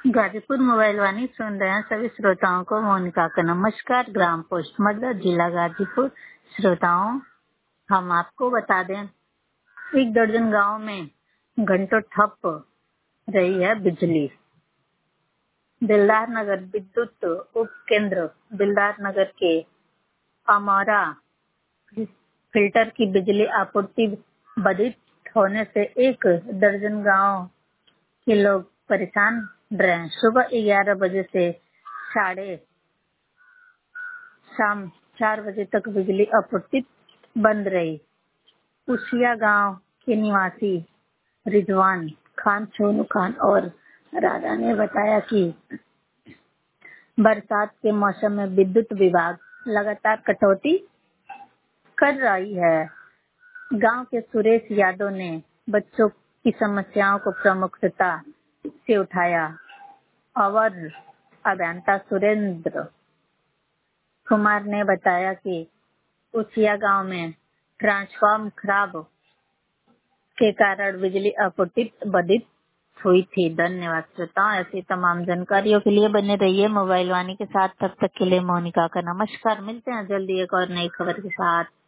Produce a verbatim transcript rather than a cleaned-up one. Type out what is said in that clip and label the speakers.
Speaker 1: Ghazipur mobile वाणी सुन रहे हैं सभी श्रोताओं को मोनिका का नमस्कार। ग्राम पोस्ट मदद जिला गाजीपुर। श्रोताओं, हम आपको बता दें, एक दर्जन गांव में घंटों ठप रही है बिजली। दिलदार नगर विद्युत उप केंद्र दिलदार नगर के अमौरा फिल्टर की बिजली आपूर्ति बाधित होने से एक दर्जन गांव के लोग परेशान रहे। सुबह ग्यारह बजे से साढ़े शाम चार बजे तक बिजली आपूर्ति बंद रही। उसिया गांव के निवासी रिजवान खान, सोनू खान और राधा ने बताया कि बरसात के मौसम में विद्युत विभाग लगातार कटौती कर रही है। गांव के सुरेश यादव ने बच्चों की समस्याओं को प्रमुखता से उठाया। और अभियंता सुरेंद्र कुमार ने बताया कि उसिया गांव में ट्रांसफार्मर खराब के कारण बिजली आपूर्ति बाधित हुई थी। धन्यवाद श्रोताओं, ऐसी तमाम जानकारियों के लिए बने रहिए मोबाइल वाणी के साथ। तब तक के लिए मोनिका का नमस्कार। मिलते हैं जल्दी एक और नई खबर के साथ।